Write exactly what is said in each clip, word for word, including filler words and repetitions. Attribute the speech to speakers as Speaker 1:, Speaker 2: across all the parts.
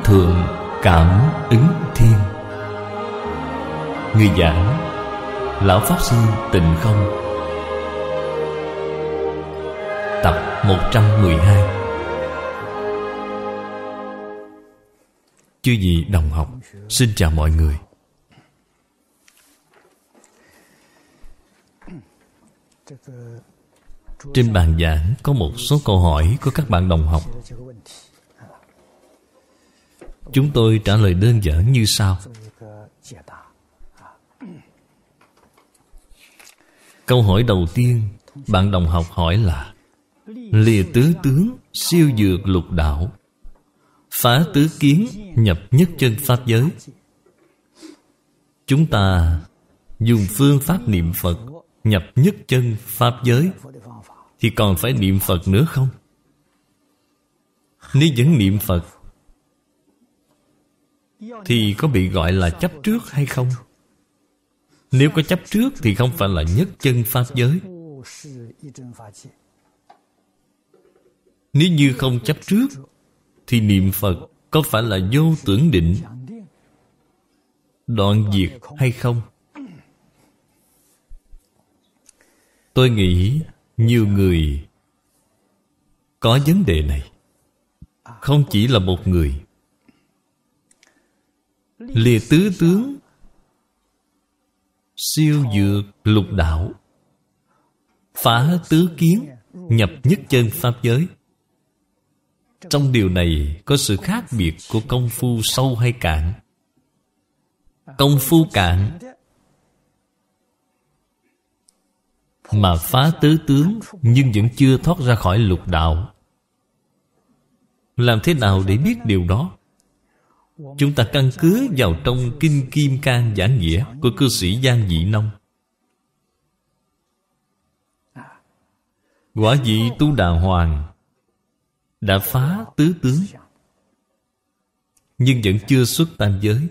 Speaker 1: Thượng Cảm Ứng Thiên. Người giảng Lão Pháp Sư Tịnh Không. Tập một trăm mười hai. Chư vị đồng học, xin chào mọi người. Trên bàn giảng có một số câu hỏi của các bạn đồng học. Chúng tôi trả lời đơn giản như sau. Câu hỏi đầu tiên, bạn đồng học hỏi là: lìa tứ tướng, siêu dược lục đạo, phá tứ kiến, nhập nhất chân pháp giới. Chúng ta dùng phương pháp niệm Phật nhập nhất chân pháp giới thì còn phải niệm Phật nữa không? Nếu vẫn niệm Phật thì có bị gọi là chấp trước hay không? Nếu có chấp trước thì không phải là nhất chân pháp giới. Nếu như không chấp trước thì niệm Phật có phải là vô tưởng định, đoạn diệt hay không? Tôi nghĩ nhiều người có vấn đề này. Không chỉ là một người. Lìa tứ tướng, siêu dược lục đạo, phá tứ kiến, nhập nhất chân pháp giới. Trong điều này có sự khác biệt của công phu sâu hay cạn. Công phu cạn mà phá tứ tướng nhưng vẫn chưa thoát ra khỏi lục đạo. Làm thế nào để biết điều đó? Chúng ta căn cứ vào trong Kinh Kim Cang giảng nghĩa của cư sĩ Giang Dị Nông. Quả vị Tu Đà Hoàng đã phá tứ tướng nhưng vẫn chưa xuất tam giới.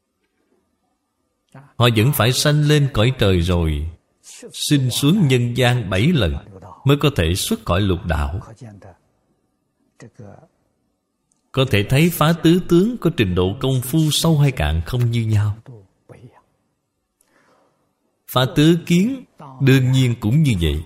Speaker 1: Họ vẫn phải sanh lên cõi trời rồi sinh xuống nhân gian bảy lần mới có thể xuất cõi lục đạo. Có thể thấy phá tứ tướng có trình độ công phu sâu hay cạn không như nhau. Phá tứ kiến đương nhiên cũng như vậy.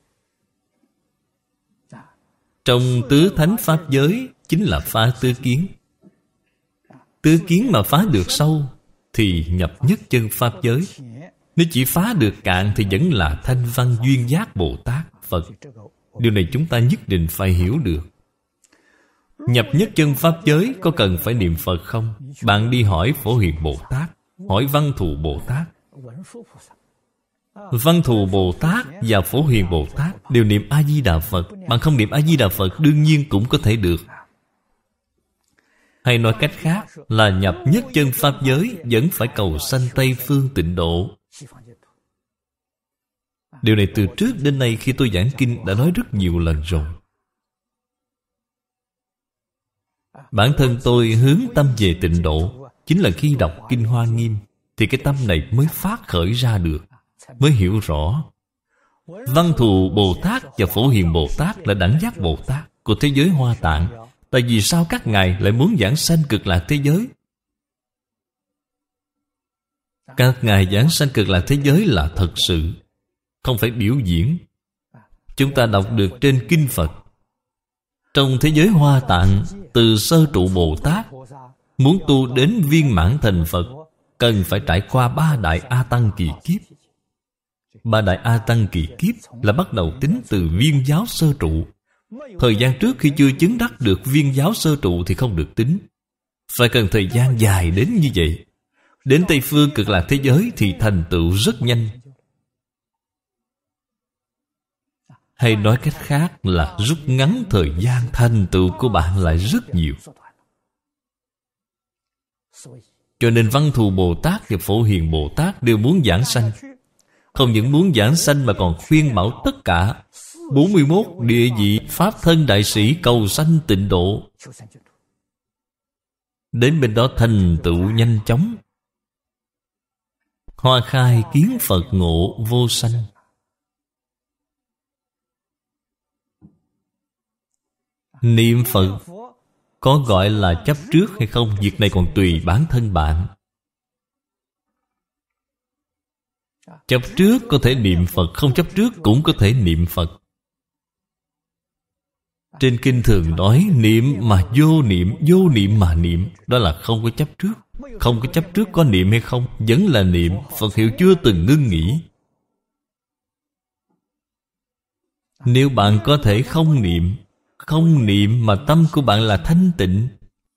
Speaker 1: Trong tứ thánh pháp giới chính là phá tứ kiến. Tứ kiến mà phá được sâu thì nhập nhất chân pháp giới. Nếu chỉ phá được cạn thì vẫn là Thanh Văn Duyên Giác Bồ Tát Phật. Điều này chúng ta nhất định phải hiểu được. Nhập nhất chân pháp giới có cần phải niệm Phật không? Bạn đi hỏi Phổ Hiền Bồ Tát, hỏi Văn Thù Bồ Tát. Văn Thù Bồ Tát và Phổ Hiền Bồ Tát đều niệm A-di-đà Phật. Bạn không niệm A-di-đà Phật đương nhiên cũng có thể được. Hay nói cách khác là nhập nhất chân pháp giới vẫn phải cầu sanh Tây Phương Tịnh Độ. Điều này từ trước đến nay khi tôi giảng kinh đã nói rất nhiều lần rồi. Bản thân tôi hướng tâm về tịnh độ chính là khi đọc Kinh Hoa Nghiêm thì cái tâm này mới phát khởi ra được, mới hiểu rõ. Văn Thù Bồ Tát và Phổ Hiền Bồ Tát là đẳng giác Bồ Tát của thế giới Hoa Tạng. Tại vì sao các ngài lại muốn giảng sanh cực lạc thế giới? Các ngài giảng sanh cực lạc thế giới là thật sự, không phải biểu diễn. Chúng ta đọc được trên Kinh Phật. Trong thế giới Hoa Tạng, từ sơ trụ Bồ Tát muốn tu đến viên mãn thành Phật cần phải trải qua ba đại A Tăng kỳ kiếp. Ba đại A Tăng kỳ kiếp là bắt đầu tính từ viên giáo sơ trụ. Thời gian trước khi chưa chứng đắc được viên giáo sơ trụ thì không được tính. Phải cần thời gian dài đến như vậy. Đến Tây Phương cực lạc thế giới thì thành tựu rất nhanh. Hay nói cách khác là rút ngắn thời gian thành tựu của bạn lại rất nhiều. Cho nên Văn Thù Bồ Tát và Phổ Hiền Bồ Tát đều muốn giảng sanh. Không những muốn giảng sanh mà còn khuyên bảo tất cả bốn mươi mốt địa vị Pháp thân đại sĩ cầu sanh tịnh độ. Đến bên đó thành tựu nhanh chóng. Hoa khai kiến Phật ngộ vô sanh. Niệm Phật Có gọi là chấp trước hay không, việc này còn tùy bản thân bạn. Chấp trước có thể niệm Phật, không chấp trước cũng có thể niệm Phật. Trên kinh thường nói niệm mà vô niệm, vô niệm mà niệm, đó là không có chấp trước. Không có chấp trước có niệm hay không, vẫn là niệm. Phật hiệu chưa từng ngưng nghỉ. Nếu bạn có thể không niệm, không niệm mà tâm của bạn là thanh tịnh,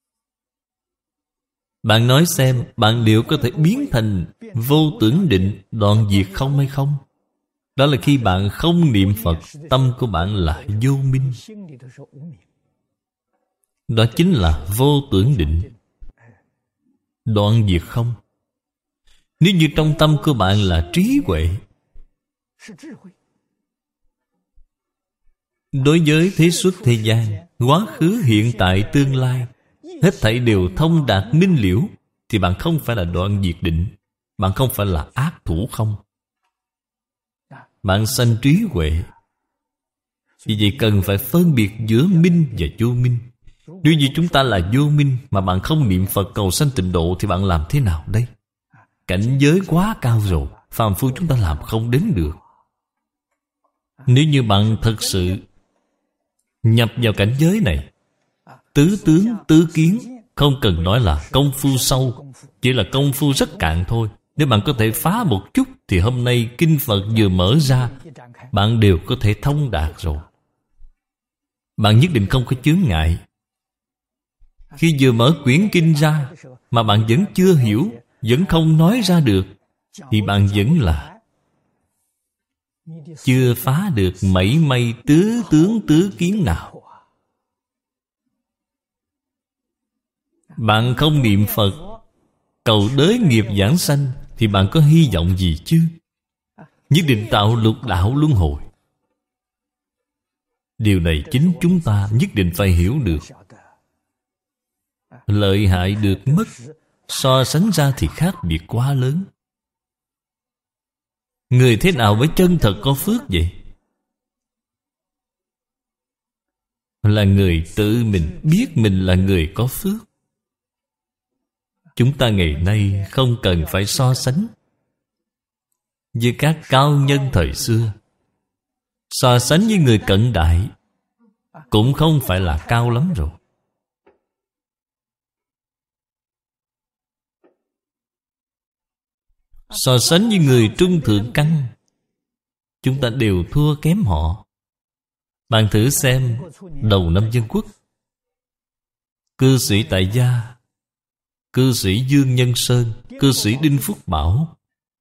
Speaker 1: bạn nói xem, bạn liệu có thể biến thành vô tưởng định, đoạn diệt không hay không? Đó là khi bạn không niệm Phật, tâm của bạn là vô minh. Đó chính là vô tưởng định, đoạn diệt không. Nếu như trong tâm của bạn là trí huệ, đối với thế xuất thế gian, quá khứ, hiện tại, tương lai, hết thảy đều thông đạt minh liễu, thì bạn không phải là đoạn diệt định, bạn không phải là ác thủ không. Bạn sanh trí huệ. Vì vậy cần phải phân biệt giữa minh và vô minh. Nếu như chúng ta là vô minh mà bạn không niệm Phật cầu sanh tịnh độ, thì bạn làm thế nào đây? Cảnh giới quá cao rồi, phàm phu chúng ta làm không đến được. Nếu như bạn thật sự nhập vào cảnh giới này, tứ tướng tứ kiến, không cần nói là công phu sâu, chỉ là công phu rất cạn thôi. Nếu bạn có thể phá một chút, thì hôm nay kinh Phật vừa mở ra, bạn đều có thể thông đạt rồi. Bạn nhất định không có chướng ngại. Khi vừa mở quyển kinh ra mà bạn vẫn chưa hiểu, vẫn không nói ra được, thì bạn vẫn là chưa phá được mảy may tứ tướng tứ kiến nào. Bạn không niệm Phật cầu đới nghiệp giảng sanh, thì bạn có hy vọng gì chứ? Nhất định tạo lục đạo luân hồi. Điều này chính chúng ta nhất định phải hiểu được. Lợi hại được mất, so sánh ra thì khác biệt quá lớn. Người thế nào mới chân thật có phước vậy? Là người tự mình biết mình là người có phước. Chúng ta ngày nay không cần phải so sánh với các cao nhân thời xưa. So sánh với người cận đại cũng không phải là cao lắm rồi. So sánh với người trung thượng căn, chúng ta đều thua kém họ. Bạn thử xem đầu năm Dân Quốc, cư sĩ tại gia, cư sĩ Dương Nhân Sơn, cư sĩ Đinh Phúc Bảo.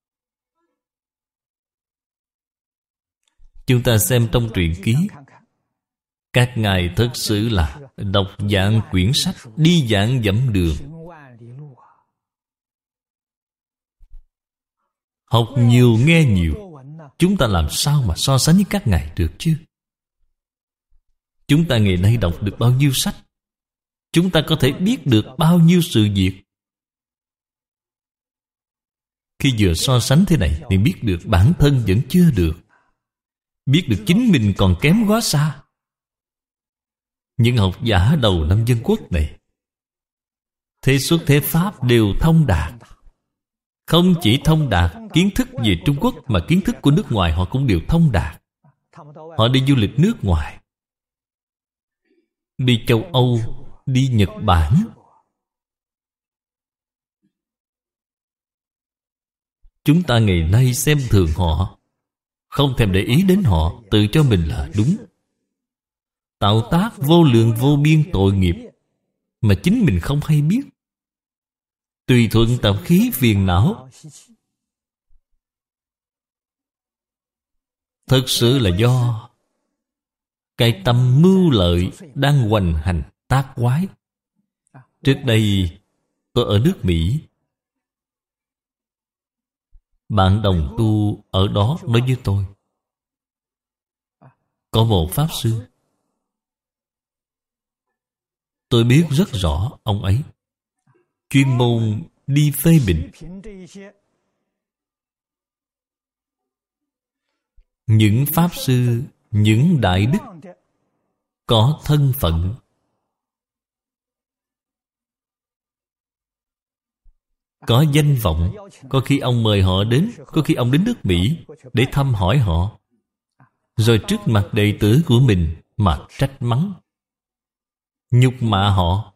Speaker 1: Chúng ta xem trong truyện ký, các ngài thật sự là đọc vạn quyển sách, đi vạn dặm đường, học nhiều nghe nhiều. Chúng ta làm sao mà so sánh với các ngài được chứ? Chúng ta ngày nay đọc được bao nhiêu sách, chúng ta có thể biết được bao nhiêu sự việc. Khi vừa so sánh thế này thì biết được bản thân vẫn chưa được, biết được chính mình còn kém quá xa. Những học giả đầu năm Dân Quốc này, thế xuất thế pháp đều thông đạt. Không chỉ thông đạt kiến thức về Trung Quốc, mà kiến thức của nước ngoài họ cũng đều thông đạt. Họ đi du lịch nước ngoài, đi châu Âu, đi Nhật Bản. Chúng ta ngày nay xem thường họ, không thèm để ý đến họ, tự cho mình là đúng, tạo tác vô lượng vô biên tội nghiệp mà chính mình không hay biết. Tùy thuận tập khí phiền não, thật sự là do cái tâm mưu lợi đang hoành hành tác quái. Trước đây tôi ở nước Mỹ, bạn đồng tu ở đó nói với tôi, có một pháp sư, tôi biết rất rõ ông ấy chuyên môn đi phê bình những pháp sư, những đại đức có thân phận có danh vọng. Có khi ông mời họ đến, có khi ông đến nước Mỹ để thăm hỏi họ, rồi trước mặt đệ tử của mình mà trách mắng, nhục mạ họ.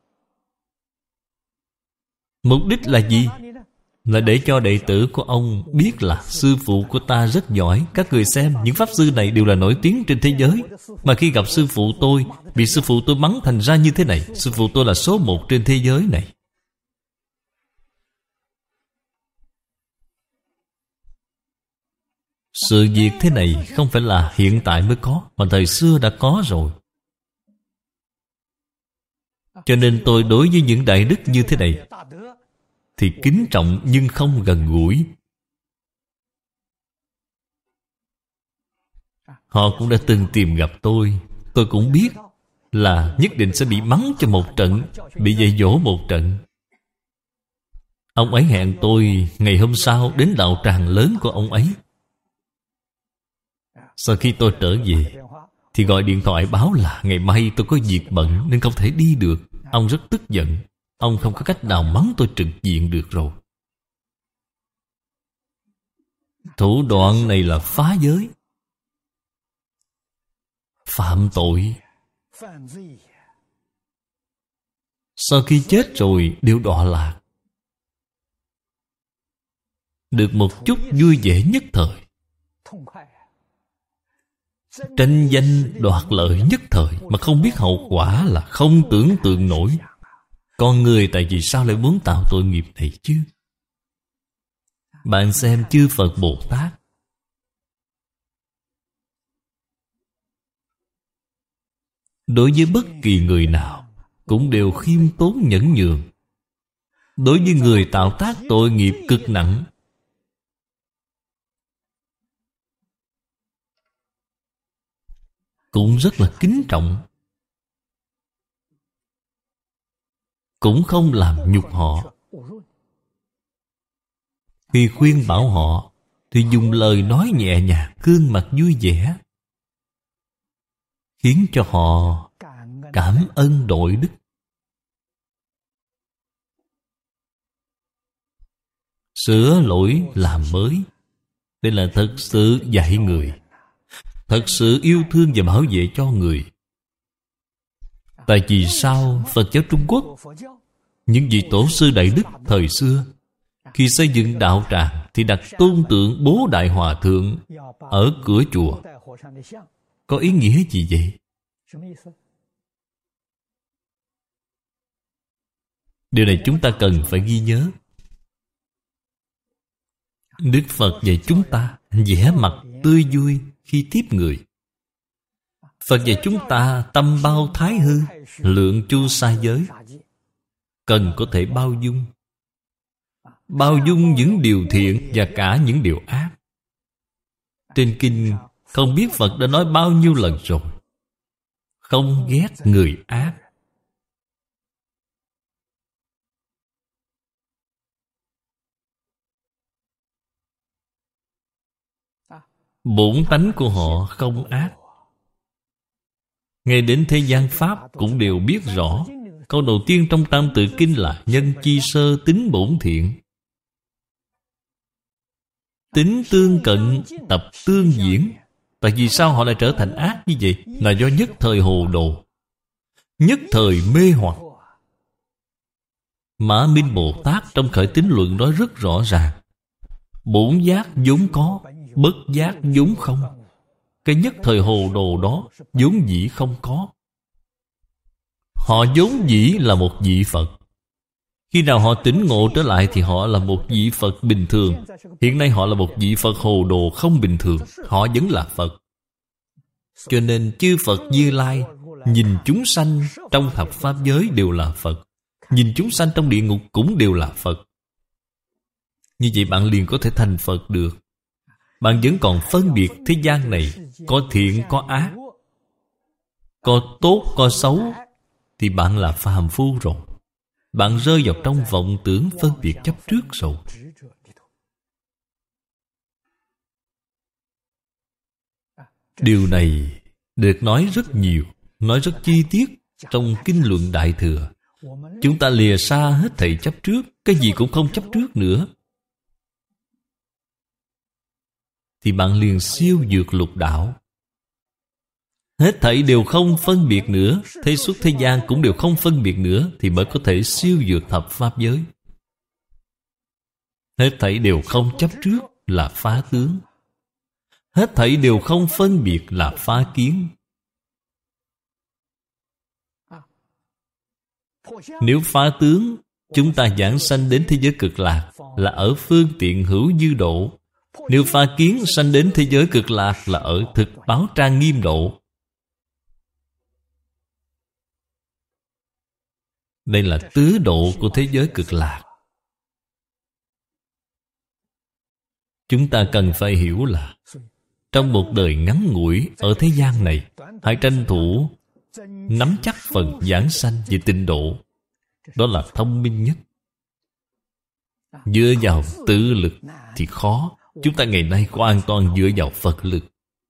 Speaker 1: Mục đích là gì? Là để cho đệ tử của ông biết là sư phụ của ta rất giỏi. Các người xem, những pháp sư này đều là nổi tiếng trên thế giới. Mà khi gặp sư phụ tôi, bị sư phụ tôi mắng thành ra như thế này. Sư phụ tôi là số một trên thế giới này. Sự việc thế này không phải là hiện tại mới có, mà thời xưa đã có rồi. Cho nên tôi đối với những đại đức như thế này thì kính trọng nhưng không gần gũi. Họ cũng đã từng tìm gặp tôi. Tôi cũng biết là nhất định sẽ bị mắng cho một trận, bị dạy dỗ một trận. Ông ấy hẹn tôi ngày hôm sau đến đạo tràng lớn của ông ấy. Sau khi tôi trở về thì gọi điện thoại báo là ngày mai tôi có việc bận nên không thể đi được. Ông rất tức giận. Ông không có cách nào mắng tôi trực diện được rồi. Thủ đoạn này là phá giới, phạm tội. Sau khi chết rồi đều đọa lạc, được một chút vui vẻ nhất thời, tranh danh đoạt lợi nhất thời, mà không biết hậu quả là không tưởng tượng nổi. Con người tại vì sao lại muốn tạo tội nghiệp này chứ? Bạn xem chư Phật Bồ Tát, đối với bất kỳ người nào cũng đều khiêm tốn nhẫn nhường. Đối với người tạo tác tội nghiệp cực nặng, cũng rất là kính trọng, cũng không làm nhục họ. Khi khuyên bảo họ thì dùng lời nói nhẹ nhàng, gương mặt vui vẻ, khiến cho họ cảm ơn đội đức. Sửa lỗi làm mới, đây là thật sự dạy người, thật sự yêu thương và bảo vệ cho người. Tại vì sao Phật giáo Trung Quốc, những vị tổ sư đại đức thời xưa, khi xây dựng đạo tràng thì đặt tôn tượng Bố Đại Hòa Thượng ở cửa chùa? Có ý nghĩa gì vậy? Điều này chúng ta cần phải ghi nhớ. Đức Phật dạy chúng ta vẻ mặt tươi vui khi tiếp người. Phật dạy chúng ta tâm bao thái hư, lượng chu sa giới, cần có thể bao dung. Bao dung những điều thiện và cả những điều ác. Trên kinh không biết Phật đã nói bao nhiêu lần rồi. Không ghét người ác. Bổn tánh của họ không ác. Ngay đến thế gian Pháp cũng đều biết rõ. Câu đầu tiên trong Tam Tự Kinh là nhân chi sơ tính bổn thiện. Tính tương cận, tập tương diễn. Tại vì sao họ lại trở thành ác như vậy? Là do nhất thời hồ đồ, nhất thời mê hoặc. Mã Minh Bồ Tát trong Khởi Tín Luận nói rất rõ ràng: bổn giác vốn có, bất giác vốn không. Cái nhất thời hồ đồ đó vốn dĩ không có. Họ vốn dĩ là một vị Phật. Khi nào họ tỉnh ngộ trở lại thì họ là một vị Phật bình thường. Hiện nay họ là một vị Phật hồ đồ không bình thường. Họ vẫn là Phật. Cho nên chư Phật Như Lai nhìn chúng sanh trong thập pháp giới đều là Phật, nhìn chúng sanh trong địa ngục cũng đều là Phật. Như vậy bạn liền có thể thành Phật được. Bạn vẫn còn phân biệt thế gian này có thiện có ác, có tốt có xấu, thì bạn là phàm phu rồi. Bạn rơi vào trong vọng tưởng phân biệt chấp trước rồi. Điều này được nói rất nhiều, nói rất chi tiết trong Kinh Luận Đại Thừa. Chúng ta lìa xa hết thảy chấp trước, cái gì cũng không chấp trước nữa, thì bạn liền siêu vượt lục đạo. Hết thảy đều không phân biệt nữa, thế xuất thế gian cũng đều không phân biệt nữa, thì mới có thể siêu vượt thập pháp giới. Hết thảy đều không chấp trước là phá tướng. Hết thảy đều không phân biệt là phá kiến. Nếu phá tướng, chúng ta giảng sanh đến thế giới cực lạc là ở phương tiện hữu dư độ. Nếu phá kiến sanh đến thế giới cực lạc là ở thực báo trang nghiêm độ. Đây là tứ độ của thế giới cực lạc. Chúng ta cần phải hiểu là trong một đời ngắn ngủi ở thế gian này, hãy tranh thủ nắm chắc phần giảng sanh về tịnh độ. Đó là thông minh nhất. Dựa vào tự lực thì khó. Chúng ta ngày nay hoàn toàn dựa vào Phật lực,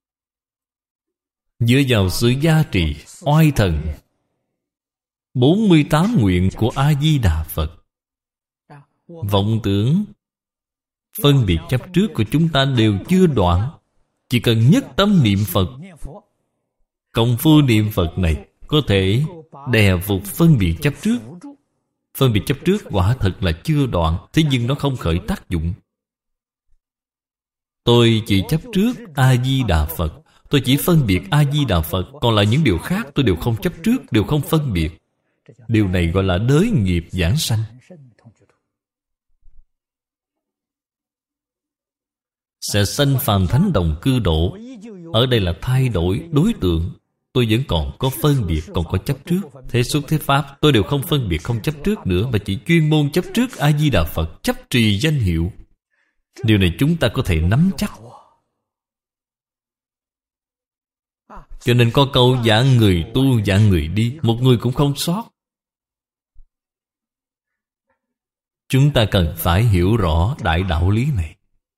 Speaker 1: dựa vào sự gia trì oai thần bốn mươi tám nguyện của A-di-đà Phật. Vọng tưởng phân biệt chấp trước của chúng ta đều chưa đoạn. Chỉ cần nhất tâm niệm Phật, công phu niệm Phật này có thể đè phục phân biệt chấp trước. Phân biệt chấp trước quả thật là chưa đoạn, thế nhưng nó không khởi tác dụng. Tôi chỉ chấp trước A-di-đà Phật, tôi chỉ phân biệt A-di-đà Phật, còn lại những điều khác tôi đều không chấp trước, đều không phân biệt. Điều này gọi là đới nghiệp giảng sanh. Sẽ sanh phàm thánh đồng cư độ. Ở đây là thay đổi đối tượng. Tôi vẫn còn có phân biệt, còn có chấp trước. Thế xuất thế pháp tôi đều không phân biệt, không chấp trước nữa, mà chỉ chuyên môn chấp trước A-di-đà Phật, chấp trì danh hiệu. Điều này chúng ta có thể nắm chắc. Cho nên có câu dạng người tu, dạng người đi, một người cũng không sót. Chúng ta cần phải hiểu rõ đại đạo lý này.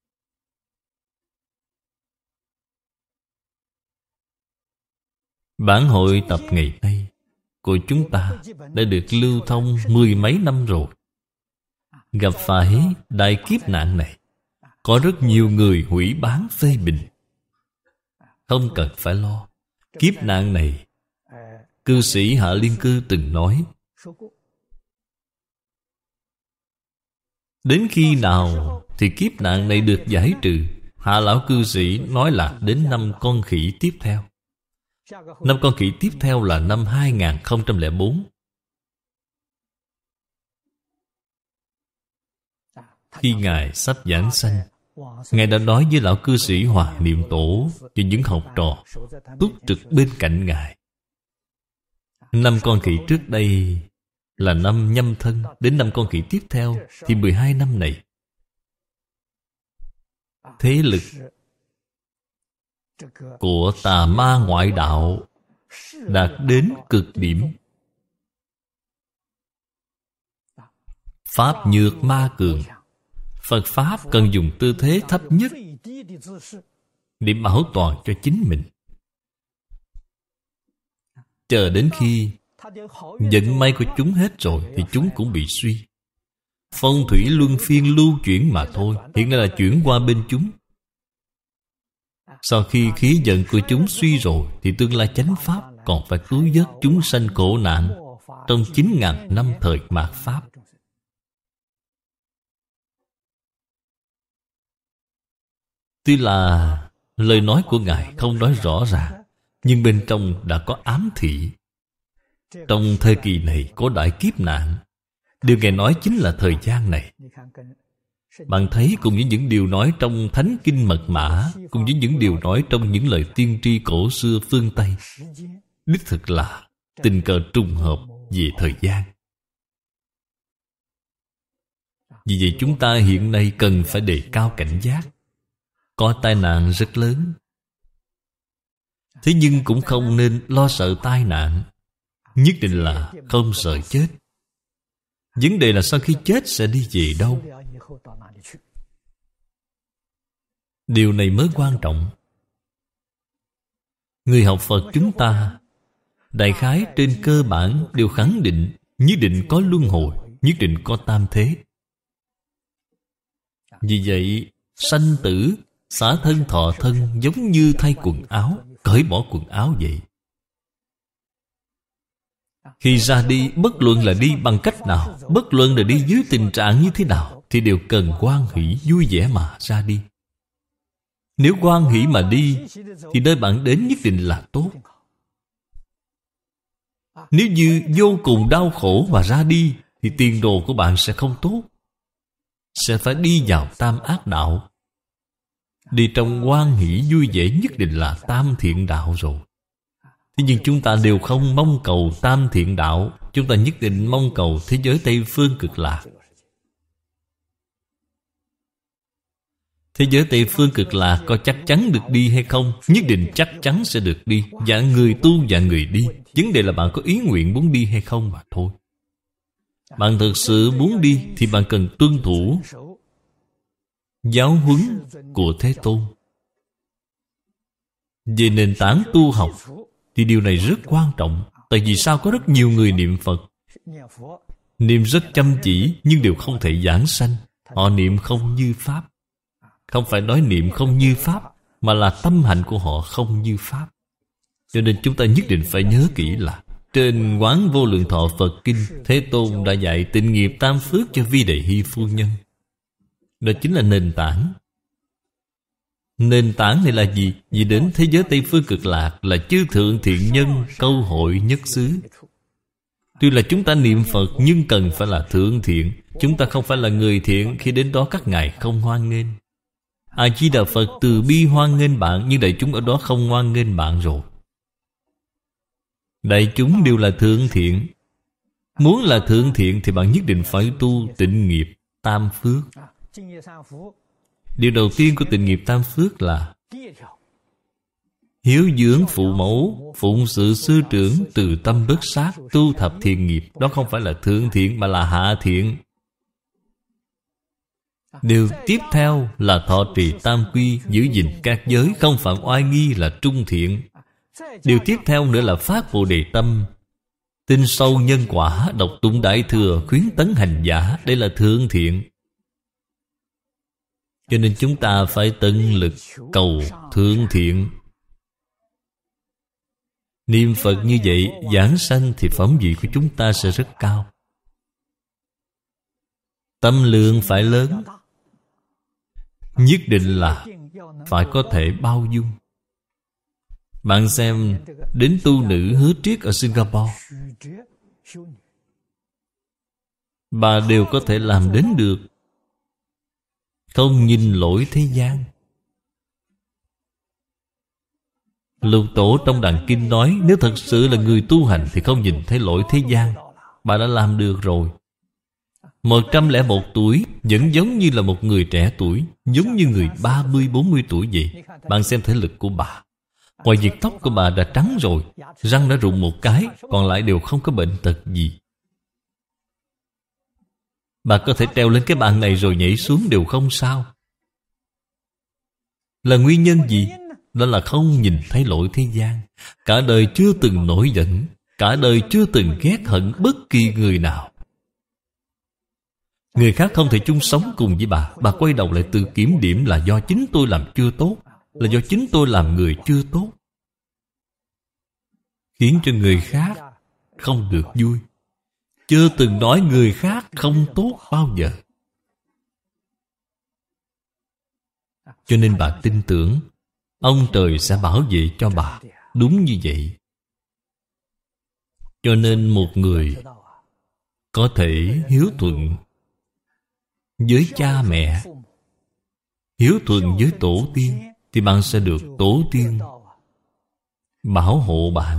Speaker 1: Bản hội tập ngày nay của chúng ta đã được lưu thông mười mấy năm rồi. Gặp phải đại kiếp nạn này, có rất nhiều người hủy bán phê bình. Không cần phải lo. Kiếp nạn này, cư sĩ Hạ Liên Cư từng nói, đến khi nào thì kiếp nạn này được giải trừ? Hạ lão cư sĩ nói là đến năm con khỉ tiếp theo. Năm con khỉ tiếp theo là năm hai nghìn không trăm lẻ bốn. Khi Ngài sắp giảng sanh, Ngài đã nói với lão cư sĩ Hòa Niệm Tổ và những học trò túc trực bên cạnh Ngài. Năm con khỉ trước đây là năm Nhâm Thân, đến năm con khỉ tiếp theo thì mười hai năm này, thế lực của tà ma ngoại đạo đạt đến cực điểm. Pháp nhược ma cường. Phật Pháp cần dùng tư thế thấp nhất để bảo toàn cho chính mình. Chờ đến khi vận may của chúng hết rồi thì chúng cũng bị suy. Phong thủy luân phiên lưu chuyển mà thôi. Hiện nay là chuyển qua bên chúng. Sau khi khí vận của chúng suy rồi thì tương lai chánh Pháp còn phải cứu vớt chúng sanh khổ nạn trong chín ngàn năm thời mạt Pháp. Tuy là lời nói của Ngài không nói rõ ràng, nhưng bên trong đã có ám thị. Trong thời kỳ này có đại kiếp nạn. Điều Ngài nói chính là thời gian này. Bạn thấy cùng với những điều nói trong Thánh Kinh Mật Mã, cùng với những điều nói trong những lời tiên tri cổ xưa phương Tây, đích thực là tình cờ trùng hợp về thời gian. Vì vậy chúng ta hiện nay cần phải đề cao cảnh giác. Có tai nạn rất lớn, thế nhưng cũng không nên lo sợ tai nạn. Nhất định là không sợ chết. Vấn đề là sau khi chết sẽ đi về đâu? Điều này mới quan trọng. Người học Phật chúng ta đại khái trên cơ bản đều khẳng định nhất định có luân hồi, nhất định có tam thế. Vì vậy, sanh tử, xả thân thọ thân giống như thay quần áo, cởi bỏ quần áo vậy. Khi ra đi, bất luận là đi bằng cách nào, bất luận là đi dưới tình trạng như thế nào, thì đều cần hoan hỷ vui vẻ mà ra đi. Nếu hoan hỷ mà đi, thì nơi bạn đến nhất định là tốt. Nếu như vô cùng đau khổ mà ra đi, thì tiền đồ của bạn sẽ không tốt, sẽ phải đi vào tam ác đạo. Đi trong hoan hỷ vui vẻ nhất định là tam thiện đạo rồi. Thế nhưng chúng ta đều không mong cầu tam thiện đạo, chúng ta nhất định mong cầu thế giới Tây Phương Cực Lạc. Thế giới Tây Phương Cực Lạc có chắc chắn được đi hay không? Nhất định chắc chắn sẽ được đi. Và người tu và người đi, vấn đề là bạn có ý nguyện muốn đi hay không mà thôi. Bạn thực sự muốn đi thì bạn cần tuân thủ giáo huấn của Thế Tôn. Về nền tảng tu học thì điều này rất quan trọng. Tại vì sao có rất nhiều người niệm Phật, niệm rất chăm chỉ nhưng đều không thể giảng sanh. Họ niệm không như Pháp. Không phải nói niệm không như Pháp, mà là tâm hạnh của họ không như Pháp. Cho nên chúng ta nhất định phải nhớ kỹ là trên Quán Vô Lượng Thọ Phật Kinh, Thế Tôn đã dạy tịnh nghiệp tam phước cho Vi Đề Hy phu nhân. Đó chính là nền tảng. Nền tảng này là gì? Vì đến thế giới Tây Phương Cực Lạc là chư thượng thiện nhân câu hội nhất xứ. Tuy là chúng ta niệm Phật nhưng cần phải là thượng thiện. Chúng ta không phải là người thiện, khi đến đó các ngài không hoan nghênh. A Di Đà Phật từ bi hoan nghênh bạn, nhưng đại chúng ở đó không hoan nghênh bạn rồi. Đại chúng đều là thượng thiện. Muốn là thượng thiện thì bạn nhất định phải tu tịnh nghiệp tam phước. Điều đầu tiên của tịnh nghiệp tam phước là hiếu dưỡng phụ mẫu, phụng sự sư trưởng, từ tâm bất sát, tu thập thiện nghiệp. Đó không phải là thượng thiện mà là hạ thiện. Điều tiếp theo là thọ trì tam quy, giữ gìn các giới, không phạm oai nghi là trung thiện. Điều tiếp theo nữa là phát Bồ Đề tâm, tin sâu nhân quả, đọc tụng Đại Thừa, khuyến tấn hành giả. Đây là thượng thiện. Cho nên chúng ta phải tận lực cầu thượng thiện. Niệm Phật như vậy, giảng sanh thì phẩm vị của chúng ta sẽ rất cao. Tâm lượng phải lớn, nhất định là phải có thể bao dung. Bạn xem, đến tu nữ hứa triết ở Singapore, bà đều có thể làm đến được. Không nhìn lỗi thế gian. Lục Tổ trong Đàn Kinh nói, nếu thật sự là người tu hành thì không nhìn thấy lỗi thế gian. Bà đã làm được rồi. Một trăm lẻ một tuổi vẫn giống như là một người trẻ tuổi, giống như người ba mươi bốn mươi tuổi vậy. Bạn xem thể lực của bà. Ngoài việc tóc của bà đã trắng rồi, răng đã rụng một cái, còn lại đều không có bệnh tật gì. Bà có thể treo lên cái bàn này rồi nhảy xuống đều không sao. Là nguyên nhân gì? Đó là không nhìn thấy lỗi thế gian. Cả đời chưa từng nổi giận, cả đời chưa từng ghét hận bất kỳ người nào. Người khác không thể chung sống cùng với bà. Bà quay đầu lại tự kiểm điểm là do chính tôi làm chưa tốt, là do chính tôi làm người chưa tốt, khiến cho người khác không được vui. Chưa từng nói người khác không tốt bao giờ. Cho nên bà tin tưởng ông trời sẽ bảo vệ cho bà. Đúng như vậy. Cho nên một người có thể hiếu thuận với cha mẹ, hiếu thuận với tổ tiên, thì bạn sẽ được tổ tiên bảo hộ bạn.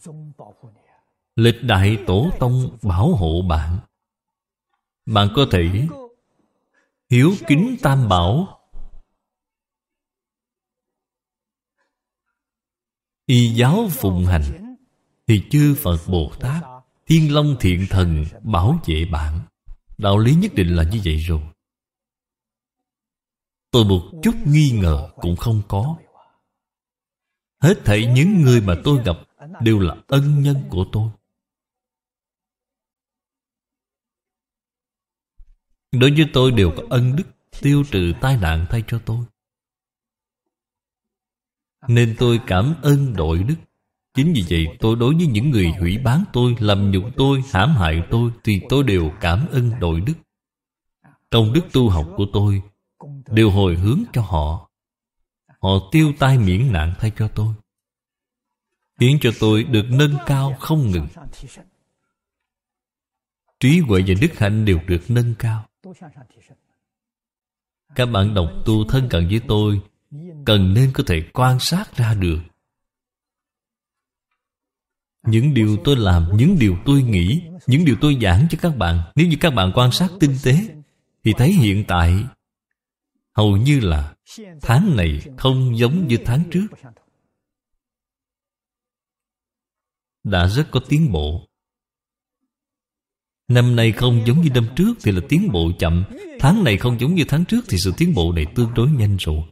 Speaker 1: Lịch đại tổ tông bảo hộ bạn. Bạn có thể hiếu kính tam bảo, y giáo phụng hành, thì chư Phật Bồ Tát, Thiên Long Thiện Thần bảo vệ bạn. Đạo lý nhất định là như vậy rồi. Tôi một chút nghi ngờ cũng không có. Hết thảy những người mà tôi gặp đều là ân nhân của tôi. Đối với tôi đều có ân đức, tiêu trừ tai nạn thay cho tôi. Nên tôi cảm ơn đội đức. Chính vì vậy tôi đối với những người hủy báng tôi, làm nhục tôi, hãm hại tôi, thì tôi đều cảm ơn đội đức. Công đức tu học của tôi đều hồi hướng cho họ. Họ tiêu tai miễn nạn thay cho tôi, khiến cho tôi được nâng cao không ngừng. Trí huệ và đức hạnh đều được nâng cao. Các bạn đọc tu thân cận với tôi cần nên có thể quan sát ra được những điều tôi làm, những điều tôi nghĩ, những điều tôi giảng cho các bạn. Nếu như các bạn quan sát tinh tế thì thấy hiện tại hầu như là tháng này không giống như tháng trước, đã rất có tiến bộ. Năm nay không giống như năm trước thì là tiến bộ chậm. Tháng này không giống như tháng trước thì sự tiến bộ này tương đối nhanh rồi.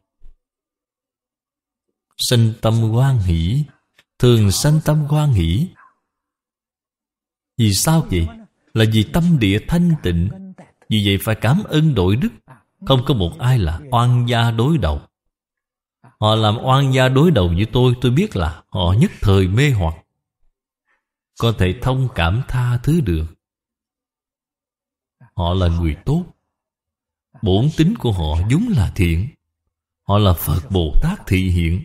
Speaker 1: Sanh tâm hoan hỷ, thường sanh tâm hoan hỷ. Vì sao vậy? Là vì tâm địa thanh tịnh. Vì vậy phải cảm ơn đội đức. Không có một ai là oan gia đối đầu. Họ làm oan gia đối đầu với tôi, tôi biết là họ nhất thời mê hoặc, có thể thông cảm tha thứ được. Họ là người tốt, bổn tính của họ vốn là thiện. Họ là Phật Bồ Tát thị hiện,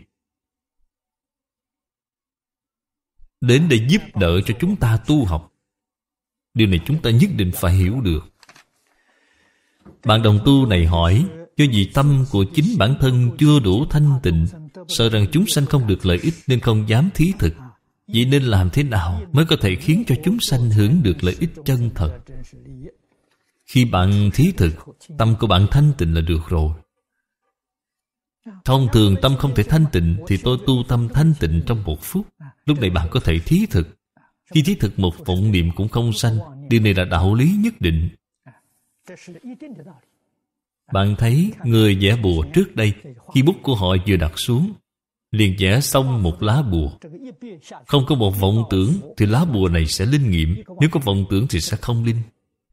Speaker 1: đến để giúp đỡ cho chúng ta tu học. Điều này chúng ta nhất định phải hiểu được. Bạn đồng tu này hỏi, do vì tâm của chính bản thân chưa đủ thanh tịnh, sợ rằng chúng sanh không được lợi ích nên không dám thí thực. Vậy nên làm thế nào mới có thể khiến cho chúng sanh hưởng được lợi ích chân thật? Khi bạn thí thực, tâm của bạn thanh tịnh là được rồi. Thông thường tâm không thể thanh tịnh thì tôi tu tâm thanh tịnh trong một phút. Lúc này bạn có thể thí thực. Khi thí thực một vọng niệm cũng không sanh. Điều này là đạo lý nhất định. Bạn thấy người vẽ bùa trước đây, khi bút của họ vừa đặt xuống, liền vẽ xong một lá bùa. Không có một vọng tưởng thì lá bùa này sẽ linh nghiệm. Nếu có vọng tưởng thì sẽ không linh.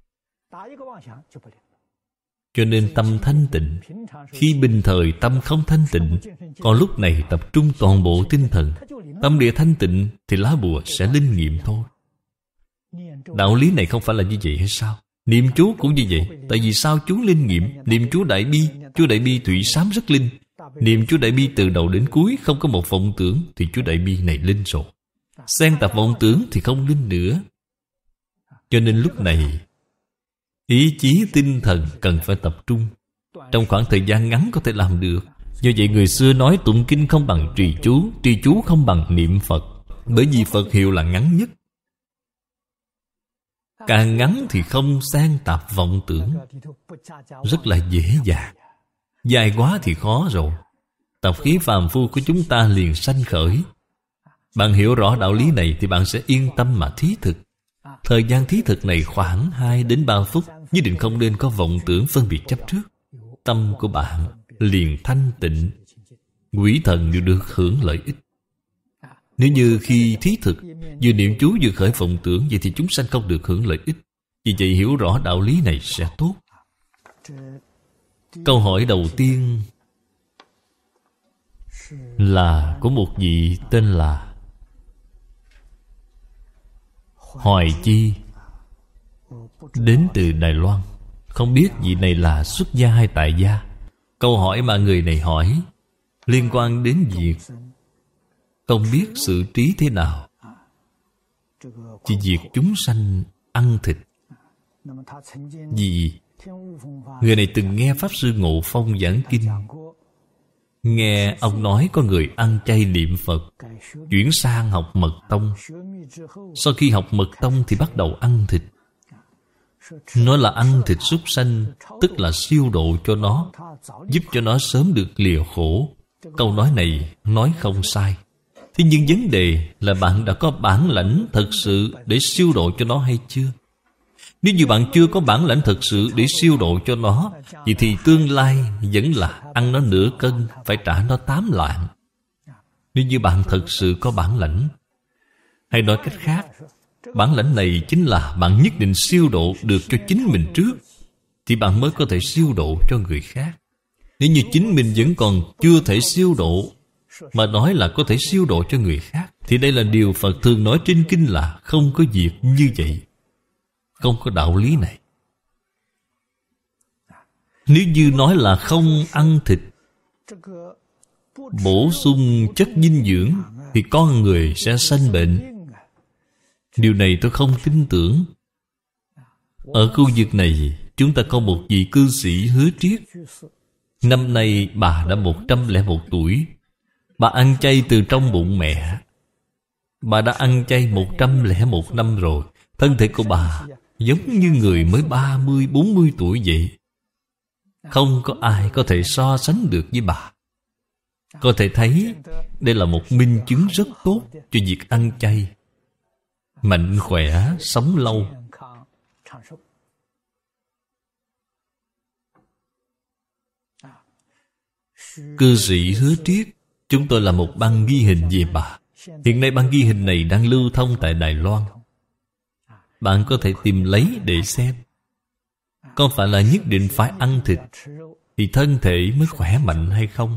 Speaker 1: Cho nên tâm thanh tịnh. Khi bình thời tâm không thanh tịnh, còn lúc này tập trung toàn bộ tinh thần, tâm địa thanh tịnh, thì lá bùa sẽ linh nghiệm thôi. Đạo lý này không phải là như vậy hay sao? Niệm chú cũng như vậy. Tại vì sao chú linh nghiệm? Niệm chú Đại Bi, chú Đại Bi Thủy Sám rất linh. Niệm chú Đại Bi từ đầu đến cuối không có một vọng tưởng thì chú Đại Bi này linh rồi. Xen tạp vọng tưởng thì không linh nữa. Cho nên lúc này ý chí tinh thần cần phải tập trung. Trong khoảng thời gian ngắn có thể làm được. Do vậy người xưa nói tụng kinh không bằng trì chú, trì chú không bằng niệm Phật. Bởi vì Phật hiệu là ngắn nhất. Càng ngắn thì không xen tạp vọng tưởng, rất là dễ dàng. Dài quá thì khó rồi. Tập khí phàm phu của chúng ta liền sanh khởi. Bạn hiểu rõ đạo lý này thì bạn sẽ yên tâm mà thí thực. Thời gian thí thực này khoảng hai đến ba phút. Nhất định không nên có vọng tưởng phân biệt chấp trước. Tâm của bạn liền thanh tịnh. Quỷ thần đều được hưởng lợi ích. Nếu như khi thí thực vừa niệm chú vừa khởi vọng tưởng, vậy thì chúng sanh không được hưởng lợi ích. Vì vậy hiểu rõ đạo lý này sẽ tốt. Câu hỏi đầu tiên là của một vị tên là Hoài Chi, đến từ Đài Loan. Không biết vị này là xuất gia hay tại gia. Câu hỏi mà người này hỏi liên quan đến việc không biết xử trí thế nào chỉ việc chúng sanh ăn thịt. Vì người này từng nghe Pháp Sư Ngộ Phong giảng kinh, nghe ông nói có người ăn chay niệm Phật chuyển sang học mật tông. Sau khi học mật tông thì bắt đầu ăn thịt. Nói là ăn thịt súc sanh, tức là siêu độ cho nó, giúp cho nó sớm được lìa khổ. Câu nói này nói không sai. Thế nhưng vấn đề là bạn đã có bản lãnh thật sự để siêu độ cho nó hay chưa? Nếu như bạn chưa có bản lãnh thật sự để siêu độ cho nó, vậy thì tương lai vẫn là ăn nó nửa cân, phải trả nó tám lạng. Nếu như bạn thật sự có bản lãnh, hay nói cách khác, bản lãnh này chính là bạn nhất định siêu độ được cho chính mình trước, thì bạn mới có thể siêu độ cho người khác. Nếu như chính mình vẫn còn chưa thể siêu độ mà nói là có thể siêu độ cho người khác, thì đây là điều Phật thường nói trên kinh là không có việc như vậy, không có đạo lý này. Nếu như nói là không ăn thịt, bổ sung chất dinh dưỡng, thì con người sẽ sanh bệnh. Điều này tôi không tin tưởng. Ở khu vực này, chúng ta có một vị cư sĩ Hứa Triết. Năm nay bà đã một trăm lẻ một tuổi. Bà ăn chay từ trong bụng mẹ. Bà đã ăn chay một trăm lẻ một năm rồi. Thân thể của bà giống như người mới ba mươi, bốn mươi tuổi vậy. Không có ai có thể so sánh được với bà. Có thể thấy đây là một minh chứng rất tốt cho việc ăn chay. Mạnh khỏe, sống lâu. Cư sĩ Hứa Triết, chúng tôi là một băng ghi hình về bà. Hiện nay băng ghi hình này đang lưu thông tại Đài Loan. Bạn có thể tìm lấy để xem. Có phải là nhất định phải ăn thịt thì thân thể mới khỏe mạnh hay không?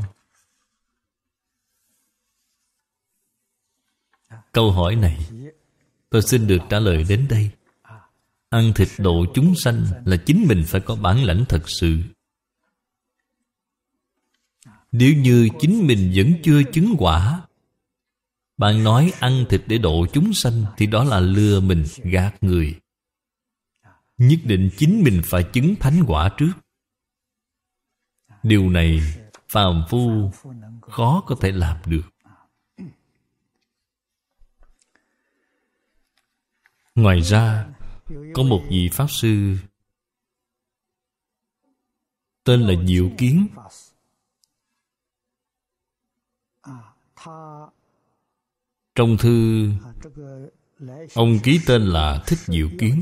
Speaker 1: Câu hỏi này tôi xin được trả lời đến đây. Ăn thịt độ chúng sanh là chính mình phải có bản lãnh thật sự. Nếu như chính mình vẫn chưa chứng quả, bạn nói ăn thịt để độ chúng sanh, thì đó là lừa mình, gạt người. Nhất định chính mình phải chứng thánh quả trước. Điều này phàm phu khó có thể làm được. Ngoài ra, có một vị Pháp Sư tên là Diệu Kiến. Trong thư, ông ký tên là Thích Diệu Kiến.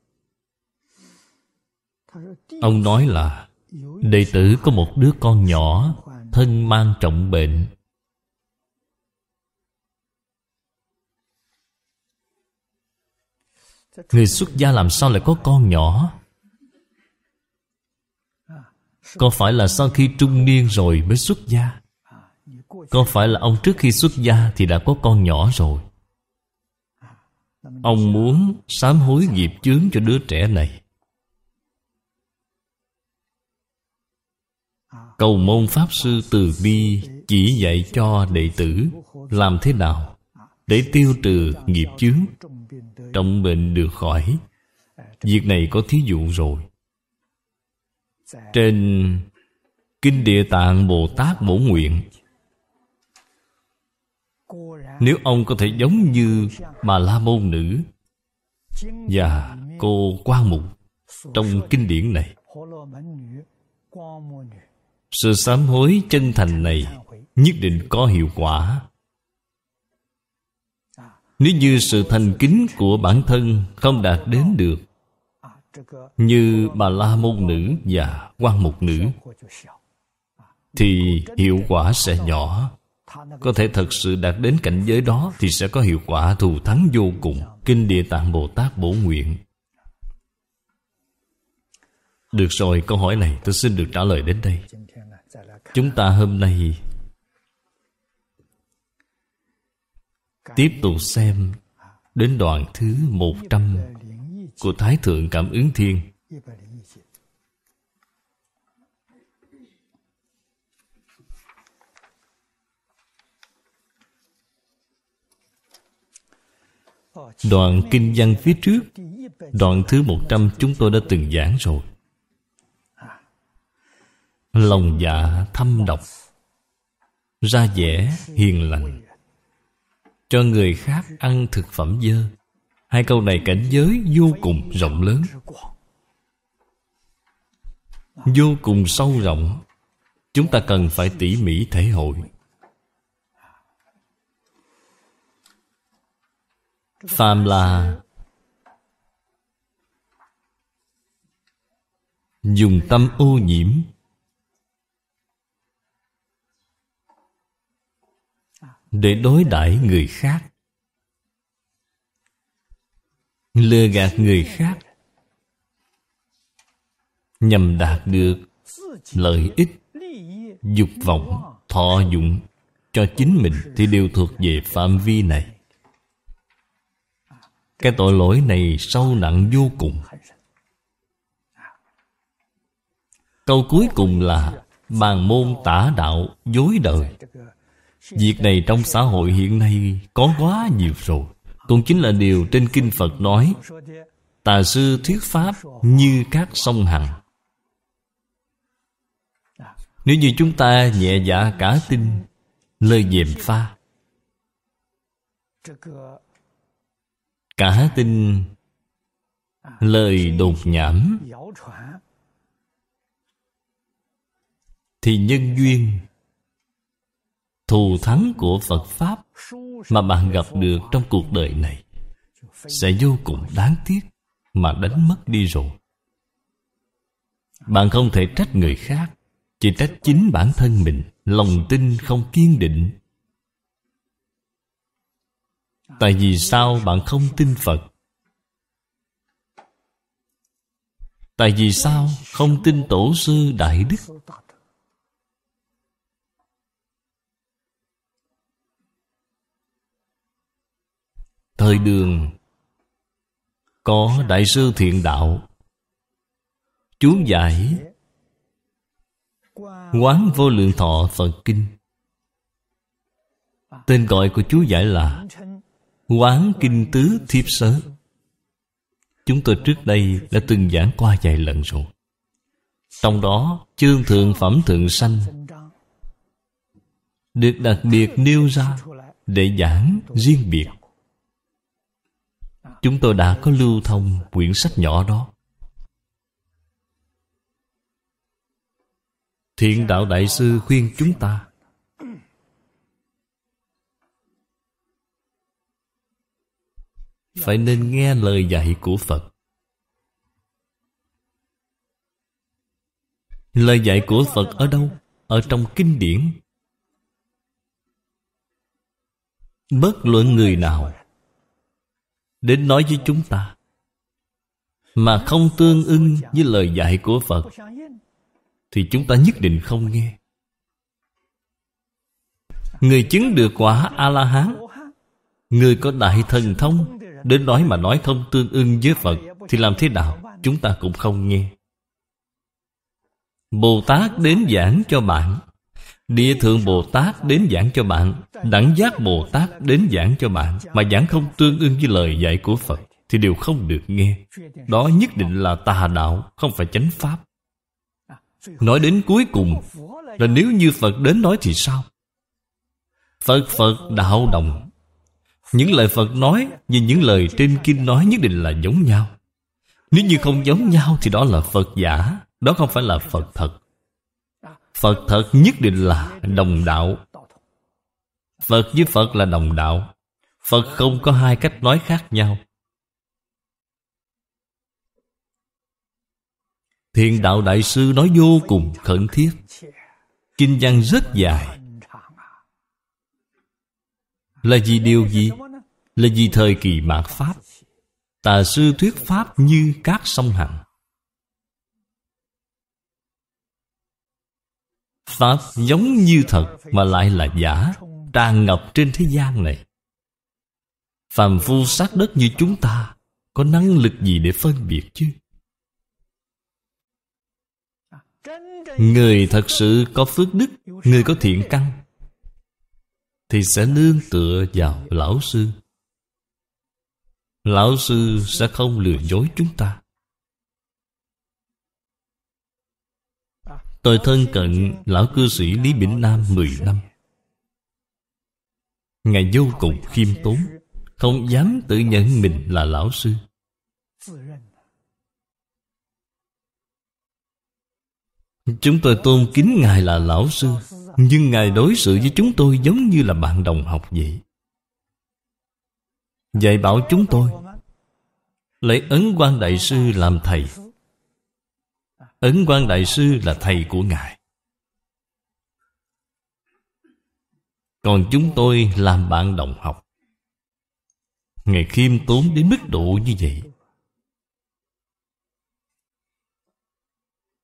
Speaker 1: Ông nói là đệ tử có một đứa con nhỏ thân mang trọng bệnh. Người xuất gia làm sao lại có con nhỏ? Có phải là sau khi trung niên rồi mới xuất gia? Có phải là ông trước khi xuất gia thì đã có con nhỏ rồi? Ông muốn sám hối nghiệp chướng cho đứa trẻ này. Cầu mong Pháp Sư từ bi chỉ dạy cho đệ tử làm thế nào để tiêu trừ nghiệp chướng, trọng bệnh được khỏi. Việc này có thí dụ rồi. Trên Kinh Địa Tạng Bồ Tát Bổ Nguyện, nếu ông có thể giống như Bà La Môn Nữ và cô Quan Mục trong kinh điển này, sự sám hối chân thành này nhất định có hiệu quả. Nếu như sự thành kính của bản thân không đạt đến được như Bà La Môn Nữ và Quan Mục Nữ, thì hiệu quả sẽ nhỏ. Có thể thật sự đạt đến cảnh giới đó thì sẽ có hiệu quả thù thắng vô cùng. Kinh Địa Tạng Bồ Tát Bổ Nguyện. Được rồi, câu hỏi này tôi xin được trả lời đến đây. Chúng ta hôm nay tiếp tục xem đến đoạn thứ một trăm của Thái Thượng Cảm Ứng Thiên. Đoạn kinh văn phía trước, đoạn thứ một trăm chúng tôi đã từng giảng rồi. Lòng dạ thâm độc, ra vẻ hiền lành, cho người khác ăn thực phẩm dơ. Hai câu này cảnh giới vô cùng rộng lớn, vô cùng sâu rộng. Chúng ta cần phải tỉ mỉ thể hội. Phàm là dùng tâm ô nhiễm, để đối đãi người khác, lừa gạt người khác, nhằm đạt được lợi ích, dục vọng, thọ dụng cho chính mình thì đều thuộc về phạm vi này. Cái tội lỗi này sâu nặng vô cùng. Câu cuối cùng là bàn môn tả đạo, dối đời. Việc này trong xã hội hiện nay có quá nhiều rồi. Cũng chính là điều trên Kinh Phật nói, tà sư thuyết pháp như các sông Hằng. Nếu như chúng ta nhẹ dạ cả tin, lời gièm pha, cả tin lời đồn nhảm, thì nhân duyên thù thắng của Phật Pháp mà bạn gặp được trong cuộc đời này sẽ vô cùng đáng tiếc mà đánh mất đi rồi. Bạn không thể trách người khác, chỉ trách chính bản thân mình, lòng tin không kiên định. Tại vì sao bạn không tin Phật? Tại vì sao không tin Tổ sư Đại Đức? Thời Đường có Đại sư Thiện Đạo chú giải Quán Vô Lượng Thọ Phật Kinh. Tên gọi của chú giải là Quán Kinh Tứ Thiếp Sớ. Chúng tôi trước đây đã từng giảng qua vài lần rồi. Trong đó chương Thượng Phẩm Thượng Sanh được đặc biệt nêu ra để giảng riêng biệt. Chúng tôi đã có lưu thông quyển sách nhỏ đó. Thiện Đạo Đại sư khuyên chúng ta phải nên nghe lời dạy của Phật. Lời dạy của Phật ở đâu? Ở trong kinh điển. Bất luận người nào đến nói với chúng ta mà không tương ưng với lời dạy của Phật thì chúng ta nhất định không nghe. Người chứng được quả A-la-hán, người có đại thần thông đến nói mà nói không tương ưng với Phật thì làm thế nào? Chúng ta cũng không nghe. Bồ Tát đến giảng cho bạn, Địa Thượng Bồ Tát đến giảng cho bạn, Đẳng Giác Bồ Tát đến giảng cho bạn, mà giảng không tương ưng với lời dạy của Phật thì đều không được nghe. Đó nhất định là tà đạo, không phải chánh pháp. Nói đến cuối cùng là nếu như Phật đến nói thì sao? Phật Phật đạo đồng. Những lời Phật nói và những lời trên kinh nói nhất định là giống nhau. Nếu như không giống nhau thì đó là Phật giả, đó không phải là Phật thật. Phật thật nhất định là đồng đạo. Phật với Phật là đồng đạo. Phật không có hai cách nói khác nhau. Thiện Đạo Đại sư nói vô cùng khẩn thiết. Kinh văn rất dài. Là vì điều gì? Là vì thời kỳ mạt Pháp, tà sư thuyết Pháp như các sông Hằng. Pháp giống như thật mà lại là giả, tràn ngập trên thế gian này. Phàm phu sát đất như chúng ta có năng lực gì để phân biệt chứ? Người thật sự có phước đức, người có thiện căn thì sẽ nương tựa vào lão sư. Lão sư sẽ không lừa dối chúng ta. Tôi thân cận lão cư sĩ Lý Bỉnh Nam mười năm. Ngài vô cùng khiêm tốn, không dám tự nhận mình là lão sư. Chúng tôi tôn kính Ngài là lão sư, nhưng Ngài đối xử với chúng tôi giống như là bạn đồng học vậy. Dạy bảo chúng tôi, lấy Ấn Quang Đại sư làm thầy. Ấn Quang Đại sư là thầy của Ngài, còn chúng tôi làm bạn đồng học. Ngài khiêm tốn đến mức độ như vậy.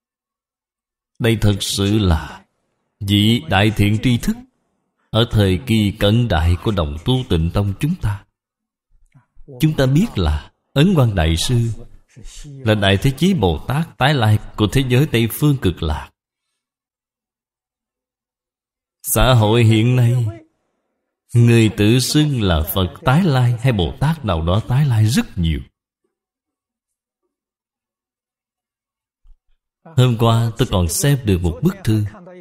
Speaker 1: Đây thật sự là vị đại thiện tri thức ở thời kỳ cận đại của đồng tu Tịnh Tông chúng ta. Chúng ta biết là Ấn Quang Đại Sư là Đại Thế Chí Bồ Tát tái lai của thế giới Tây Phương Cực Lạc. Xã hội hiện nay, người tự xưng là Phật tái lai hay Bồ Tát nào đó tái lai rất nhiều. Hôm qua tôi còn xem được một bức thư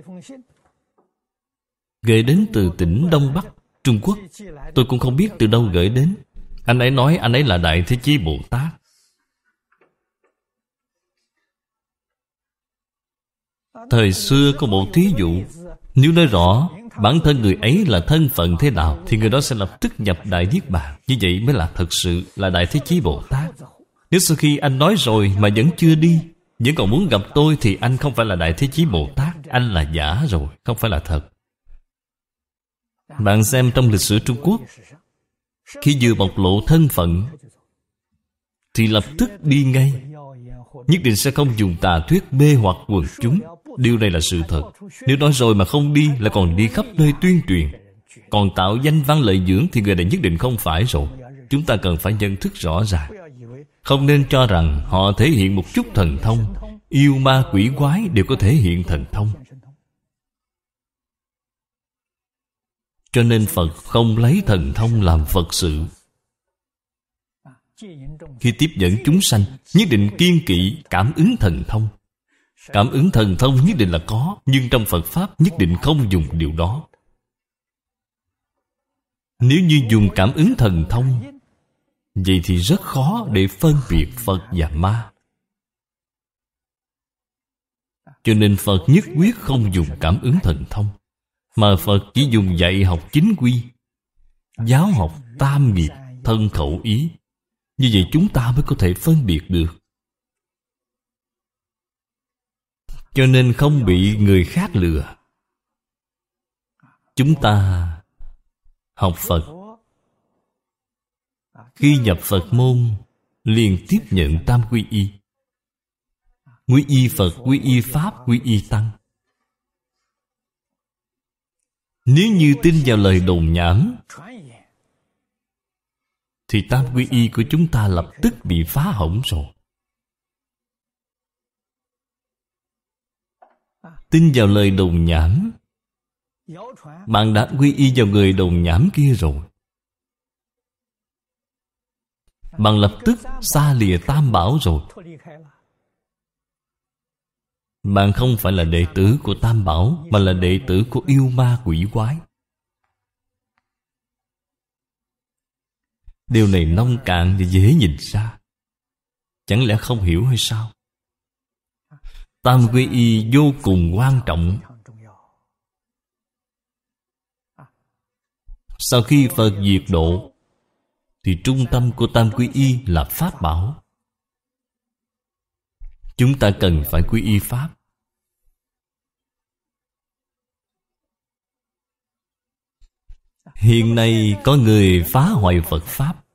Speaker 1: gửi đến từ tỉnh Đông Bắc, Trung Quốc. Tôi cũng không biết từ đâu gửi đến. Anh ấy nói anh ấy là Đại Thế Chí Bồ Tát. Thời xưa có một thí dụ, nếu nói rõ bản thân người ấy là thân phận thế nào thì người đó sẽ lập tức nhập Đại Niết Bàn. Như vậy mới là thật sự là Đại Thế Chí Bồ Tát. Nếu sau khi anh nói rồi mà vẫn chưa đi, vẫn còn muốn gặp tôi, thì anh không phải là Đại Thế Chí Bồ Tát. Anh là giả rồi, không phải là thật. Bạn xem trong lịch sử Trung Quốc, khi vừa bộc lộ thân phận thì lập tức đi ngay. Nhất định sẽ không dùng tà thuyết mê hoặc quần chúng. Điều này là sự thật. Nếu nói rồi mà không đi, lại còn đi khắp nơi tuyên truyền, còn tạo danh văn lợi dưỡng, thì người này nhất định không phải rồi. Chúng ta cần phải nhận thức rõ ràng. Không nên cho rằng họ thể hiện một chút thần thông. Yêu ma quỷ quái đều có thể hiện thần thông. Cho nên Phật không lấy thần thông làm Phật sự. Khi tiếp dẫn chúng sanh, nhất định kiêng kỵ cảm ứng thần thông. Cảm ứng thần thông nhất định là có, nhưng trong Phật Pháp nhất định không dùng điều đó. Nếu như dùng cảm ứng thần thông, vậy thì rất khó để phân biệt Phật và ma. Cho nên Phật nhất quyết không dùng cảm ứng thần thông, mà Phật chỉ dùng dạy học chính quy, giáo học tam nghiệp, thân khẩu ý. Như vậy chúng ta mới có thể phân biệt được. Cho nên không bị người khác lừa. Chúng ta học Phật, khi nhập Phật môn liền tiếp nhận tam quy y. Quy y Phật, quy y Pháp, quy y Tăng. Nếu như tin vào lời đồn nhảm thì tam quy y của chúng ta lập tức bị phá hỏng rồi. Tin vào lời đồn nhảm, bạn đã quy y vào người đồn nhảm kia rồi. Bạn lập tức xa lìa tam bảo rồi. Bạn không phải là đệ tử của tam bảo, mà là đệ tử của yêu ma quỷ quái. Điều này nông cạn và dễ nhìn ra. Chẳng lẽ không hiểu hay sao? Tam quy y vô cùng quan trọng. Sau khi Phật diệt độ, thì trung tâm của tam quy y là Pháp bảo. Chúng ta cần phải quy y Pháp. Hiện nay có người phá hoại Phật Pháp.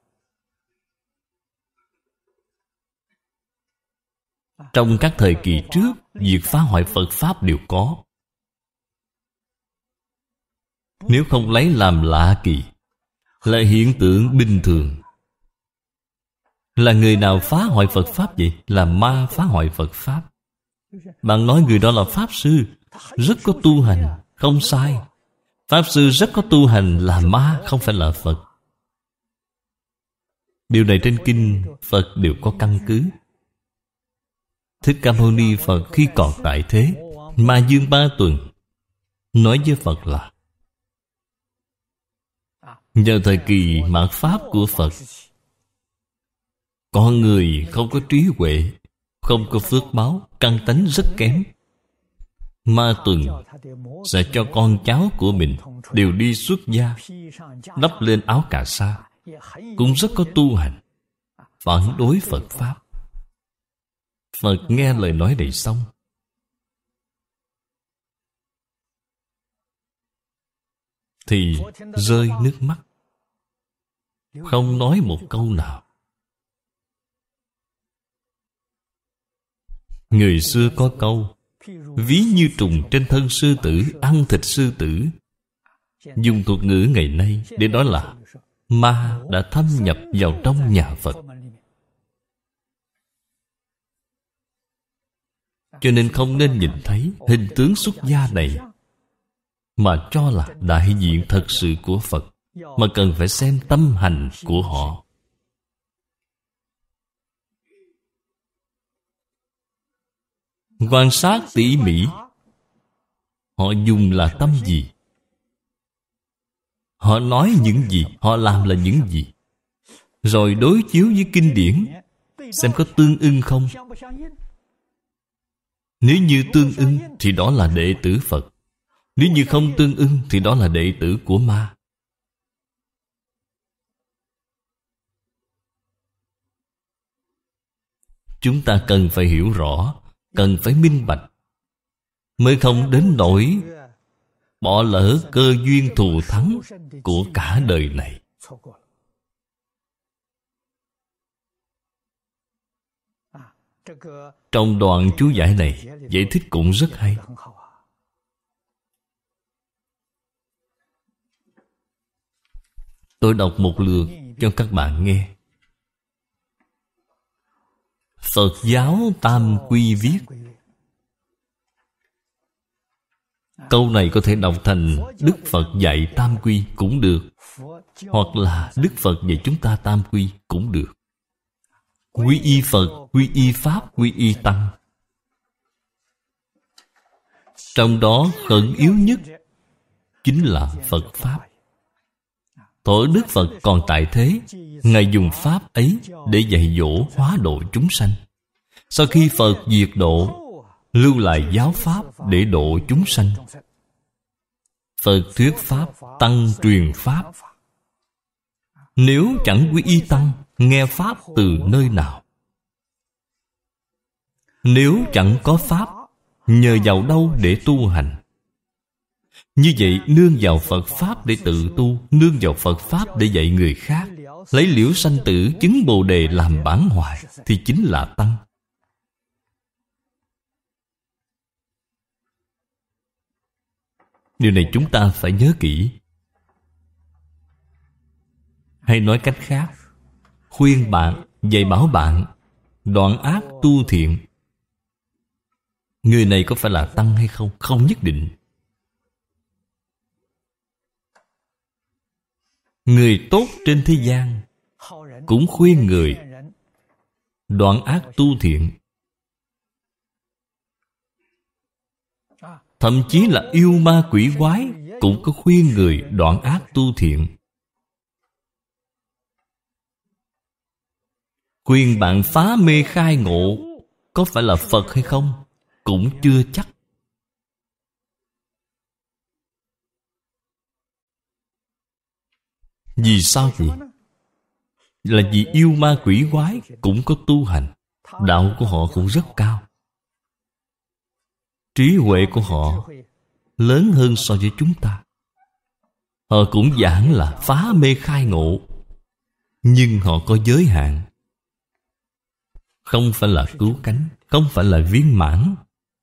Speaker 1: Trong các thời kỳ trước, việc phá hoại Phật Pháp đều có. Nếu không lấy làm lạ kỳ, là hiện tượng bình thường. Là người nào phá hoại Phật Pháp vậy? Là ma phá hoại Phật Pháp. Bạn nói người đó là Pháp Sư, rất có tu hành, không sai. Pháp Sư rất có tu hành là ma, không phải là Phật. Điều này trên kinh Phật đều có căn cứ. Thích Ca Mâu Ni Phật khi còn tại thế, Ma Dương Ba Tuần nói với Phật là: vào thời kỳ mạt Pháp của Phật, con người không có trí huệ, không có phước báo, căn tánh rất kém. Ma Tuần sẽ cho con cháu của mình đều đi xuất gia, đắp lên áo cà sa, cũng rất có tu hành, phản đối Phật Pháp. Phật nghe lời nói này xong, thì rơi nước mắt, không nói một câu nào. Người xưa có câu: ví như trùng trên thân sư tử, ăn thịt sư tử. Dùng thuật ngữ ngày nay để nói là ma đã thâm nhập vào trong nhà Phật. Cho nên không nên nhìn thấy hình tướng xuất gia này mà cho là đại diện thật sự của Phật, mà cần phải xem tâm hành của họ. Quan sát tỉ mỉ họ dùng là tâm gì, họ nói những gì, họ làm là những gì, rồi đối chiếu với kinh điển xem có tương ưng không. Nếu như tương ưng thì đó là đệ tử Phật, nếu như không tương ưng thì đó là đệ tử của ma. Chúng ta cần phải hiểu rõ, cần phải minh bạch, mới không đến nỗi bỏ lỡ cơ duyên thù thắng của cả đời này. Trong đoạn chú giải này giải thích cũng rất hay. Tôi đọc một lượt cho các bạn nghe. Phật giáo Tam Quy viết. Câu này có thể đọc thành Đức Phật dạy Tam Quy cũng được, hoặc là Đức Phật dạy chúng ta Tam Quy cũng được. Quy y Phật, quy y Pháp, quy y Tăng. Trong đó khẩn yếu nhất chính là Phật Pháp. Thuở Đức Phật còn tại thế, Ngài dùng Pháp ấy để dạy dỗ hóa độ chúng sanh. Sau khi Phật diệt độ, lưu lại giáo Pháp để độ chúng sanh. Phật thuyết Pháp, Tăng truyền Pháp. Nếu chẳng quy y Tăng, nghe Pháp từ nơi nào? Nếu chẳng có Pháp, nhờ vào đâu để tu hành? Như vậy nương vào Phật Pháp để tự tu, nương vào Phật Pháp để dạy người khác, lấy liễu sanh tử chứng Bồ Đề làm bản hoại, thì chính là Tăng. Điều này chúng ta phải nhớ kỹ. Hay nói cách khác, khuyên bạn, dạy bảo bạn đoạn ác tu thiện, người này có phải là Tăng hay không? Không nhất định. Người tốt trên thế gian cũng khuyên người đoạn ác tu thiện. Thậm chí là yêu ma quỷ quái cũng có khuyên người đoạn ác tu thiện. Khuyên bạn phá mê khai ngộ có phải là Phật hay không? Cũng chưa chắc. Vì sao vậy? Là vì yêu ma quỷ quái cũng có tu hành, đạo của họ cũng rất cao, trí huệ của họ lớn hơn so với chúng ta. Họ cũng giảng là phá mê khai ngộ, nhưng họ có giới hạn, không phải là cứu cánh, không phải là viên mãn,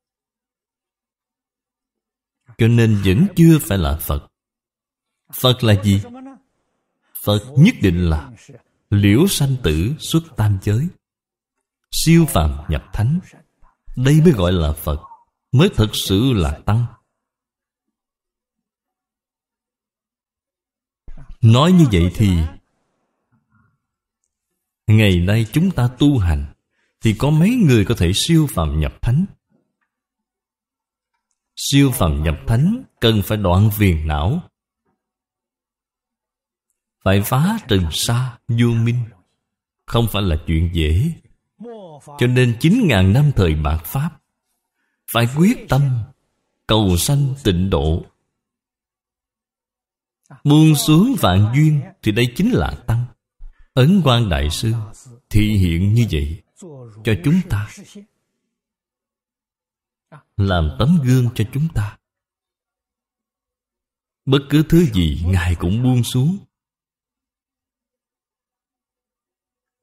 Speaker 1: cho nên vẫn chưa phải là Phật. Phật là gì? Phật nhất định là liễu sanh tử xuất tam giới, siêu phàm nhập thánh. Đây mới gọi là Phật, mới thực sự là Tăng. Nói như vậy thì ngày nay chúng ta tu hành thì có mấy người có thể siêu phàm nhập thánh? Siêu phàm nhập thánh cần phải đoạn phiền não, phải phá trần sa vô minh, không phải là chuyện dễ. Cho nên chín ngàn năm thời mạt Pháp phải quyết tâm cầu sanh tịnh độ, buông xuống vạn duyên, thì đây chính là Tăng. Ấn Quang Đại Sư thị hiện như vậy cho chúng ta, làm tấm gương cho chúng ta. Bất cứ thứ gì Ngài cũng buông xuống.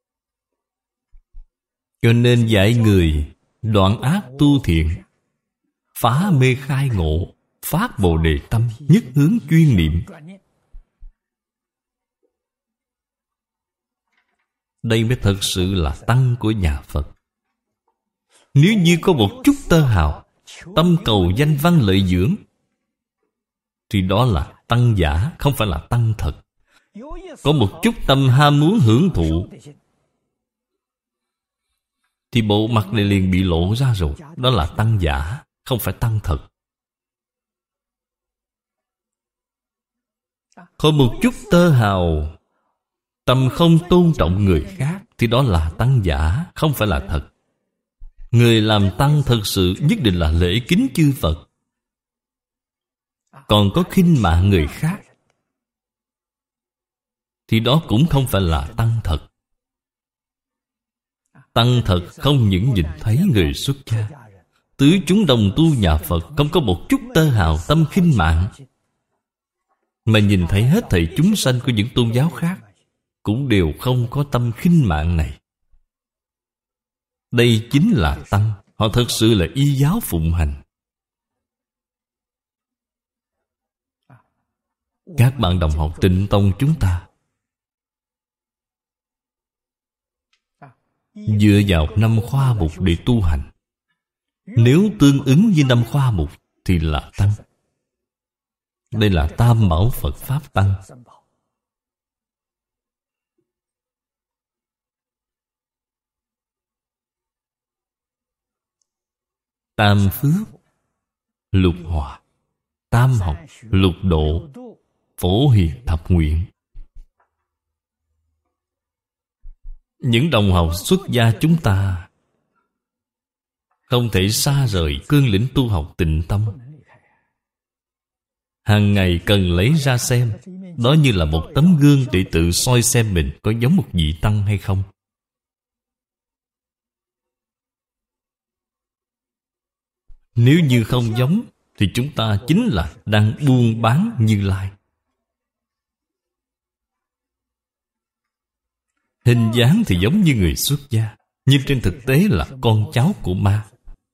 Speaker 1: Cho nên dạy người đoạn ác tu thiện phá mê khai ngộ, phát bồ đề tâm, nhất hướng chuyên niệm. Đây mới thật sự là tăng của nhà Phật. Nếu như có một chút tơ hào tâm cầu danh văn lợi dưỡng, thì đó là tăng giả, không phải là tăng thật. Có một chút tâm ham muốn hưởng thụ, thì bộ mặt này liền bị lộ ra rồi. Đó là tăng giả, không phải tăng thật. Có một chút tơ hào tâm không tôn trọng người khác, thì đó là tăng giả, không phải là thật. Người làm tăng thật sự nhất định là lễ kính chư Phật. Còn có khinh mạn người khác, thì đó cũng không phải là tăng thật. Tăng thật không những nhìn thấy người xuất gia, tứ chúng đồng tu nhà Phật không có một chút tơ hào tâm khinh mạn, mà nhìn thấy hết thảy chúng sanh của những tôn giáo khác cũng đều không có tâm khinh mạn này. Đây chính là tăng. Họ thật sự là y giáo phụng hành. Các bạn đồng học Tịnh Tông chúng ta dựa vào năm khoa mục để tu hành. Nếu tương ứng với năm khoa mục thì là tăng. Đây là Tam Bảo Phật Pháp Tăng. Tam Phước, Lục Hòa, Tam Học, Lục Độ, Phổ Hiền Thập Nguyện. Những đồng học xuất gia chúng ta không thể xa rời cương lĩnh tu học Tịnh Tâm. Hàng ngày cần lấy ra xem. Đó như là một tấm gương để tự soi xem mình có giống một vị tăng hay không. Nếu như không giống, thì chúng ta chính là đang buôn bán Như Lai. Hình dáng thì giống như người xuất gia, nhưng trên thực tế là con cháu của ma.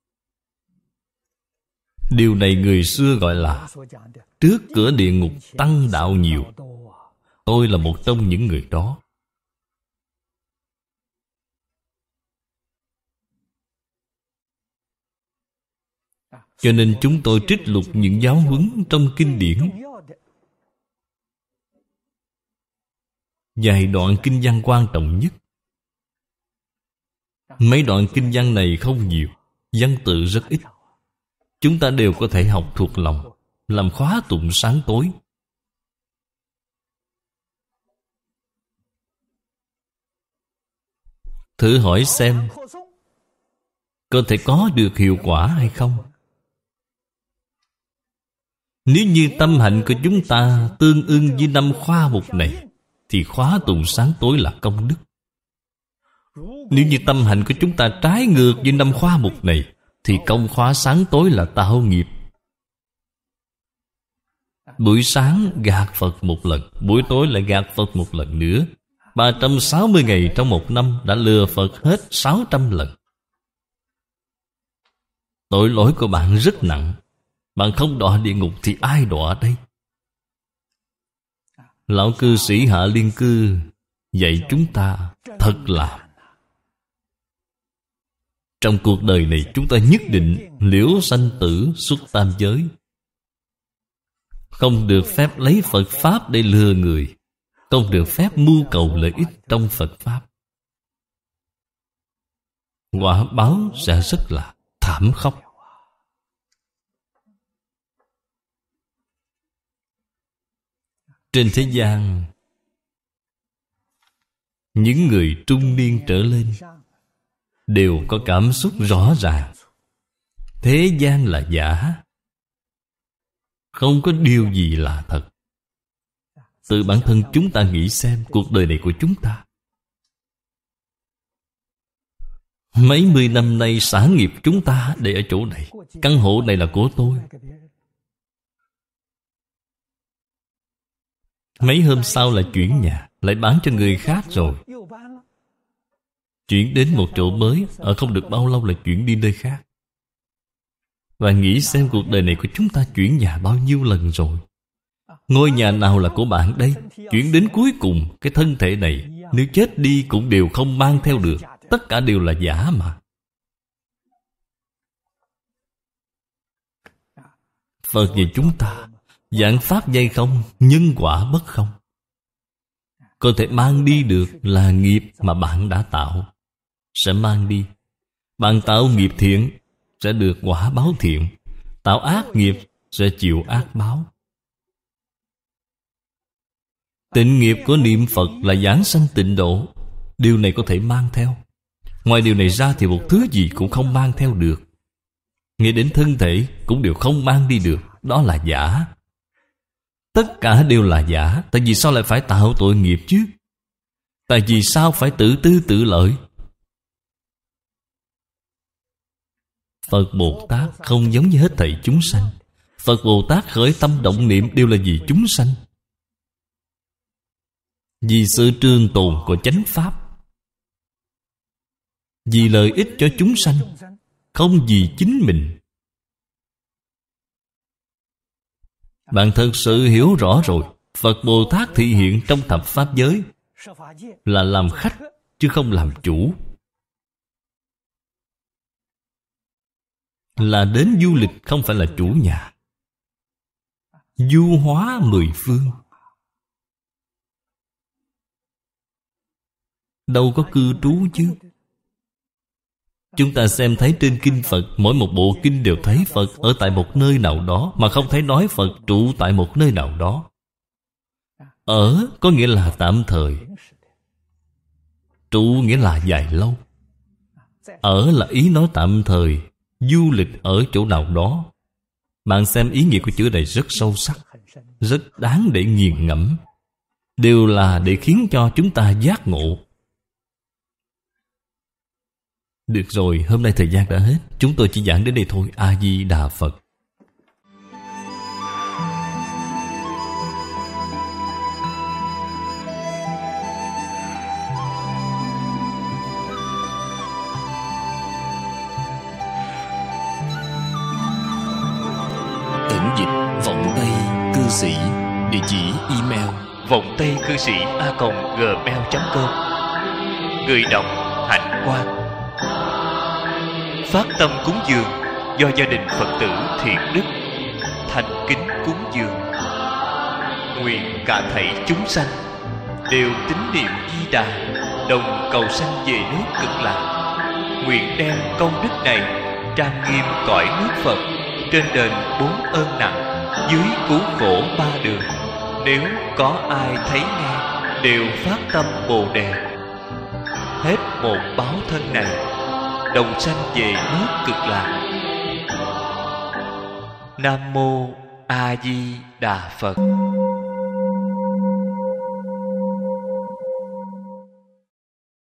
Speaker 1: Điều này người xưa gọi là trước cửa địa ngục tăng đạo nhiều. Tôi là một trong những người đó. Cho nên chúng tôi trích lục những giáo huấn trong kinh điển. Vài đoạn kinh văn quan trọng nhất. Mấy đoạn kinh văn này không nhiều, văn tự rất ít. Chúng ta đều có thể học thuộc lòng, làm khóa tụng sáng tối. Thử hỏi xem có thể có được hiệu quả hay không? Nếu như tâm hạnh của chúng ta tương ưng với năm khóa mục này, thì khóa tụng sáng tối là công đức. Nếu như tâm hạnh của chúng ta trái ngược với năm khóa mục này, thì công khóa sáng tối là tạo nghiệp. Buổi sáng gạt Phật một lần, buổi tối lại gạt Phật một lần nữa. ba trăm sáu mươi ngày trong một năm đã lừa Phật hết sáu trăm lần. Tội lỗi của bạn rất nặng. Bạn không đọa địa ngục thì ai đọa đây? Lão cư sĩ Hạ Liên Cư dạy chúng ta thật là trong cuộc đời này chúng ta nhất định liễu sanh tử xuất tam giới. Không được phép lấy Phật Pháp để lừa người, không được phép mưu cầu lợi ích trong Phật Pháp. Quả báo sẽ rất là thảm khốc. Trên thế gian, những người trung niên trở lên đều có cảm xúc rõ ràng. Thế gian là giả, không có điều gì là thật. Từ bản thân chúng ta nghĩ xem cuộc đời này của chúng ta. Mấy mươi năm nay sản nghiệp chúng ta để ở chỗ này. Căn hộ này là của tôi. Mấy hôm sau là chuyển nhà, lại bán cho người khác rồi. Chuyển đến một chỗ mới, ở không được bao lâu là chuyển đi nơi khác. Và nghĩ xem cuộc đời này của chúng ta chuyển nhà bao nhiêu lần rồi. Ngôi nhà nào là của bạn đây? Chuyển đến cuối cùng, cái thân thể này nếu chết đi cũng đều không mang theo được. Tất cả đều là giả mà. Phật dạy chúng ta giảng pháp dây không, nhân quả bất không. Có thể mang đi được là nghiệp mà bạn đã tạo, sẽ mang đi. Bạn tạo nghiệp thiện sẽ được quả báo thiện, tạo ác nghiệp sẽ chịu ác báo. Tịnh nghiệp của niệm Phật là giảng sanh tịnh độ. Điều này có thể mang theo. Ngoài điều này ra thì một thứ gì cũng không mang theo được. Ngay đến thân thể cũng đều không mang đi được. Đó là giả. Tất cả đều là giả. Tại vì sao lại phải tạo tội nghiệp chứ? Tại vì sao phải tự tư tự lợi? Phật Bồ Tát không giống như hết thảy chúng sanh. Phật Bồ Tát khởi tâm động niệm đều là vì chúng sanh, vì sự trường tồn của chánh pháp, vì lợi ích cho chúng sanh, không vì chính mình. Bạn thật sự hiểu rõ rồi, Phật Bồ Tát thị hiện trong thập pháp giới là làm khách chứ không làm chủ, là đến du lịch, không phải là chủ nhà. Du hóa mười phương, đâu có cư trú chứ. Chúng ta xem thấy trên kinh Phật, mỗi một bộ kinh đều thấy Phật ở tại một nơi nào đó, mà không thấy nói Phật trụ tại một nơi nào đó. Ở có nghĩa là tạm thời, trụ nghĩa là dài lâu. Ở là ý nói tạm thời, du lịch ở chỗ nào đó. Bạn xem ý nghĩa của chữ này rất sâu sắc, rất đáng để nghiền ngẫm. Đều là để khiến cho chúng ta giác ngộ. Được rồi, hôm nay thời gian đã hết. Chúng tôi chỉ giảng đến đây thôi. A-di-đà Phật.
Speaker 2: Tĩnh dịch vọng tây cư sĩ. Địa chỉ email vọng tây cư sĩ a còng gmail chấm com. Người đọc Hạnh Quang. Phát tâm cúng dường do gia đình Phật tử Thiện Đức thành kính cúng dường. Nguyện cả thảy chúng sanh đều tín niệm Di Đà, đồng cầu sanh về nước Cực Lạc. Nguyện đem công đức này trang nghiêm cõi nước Phật, trên đền bốn ơn nặng, dưới cứu khổ ba đường. Nếu có ai thấy nghe đều phát tâm Bồ Đề, hết một báo thân này đồng sanh về nước Cực Lạc. Nam mô A Di Đà Phật.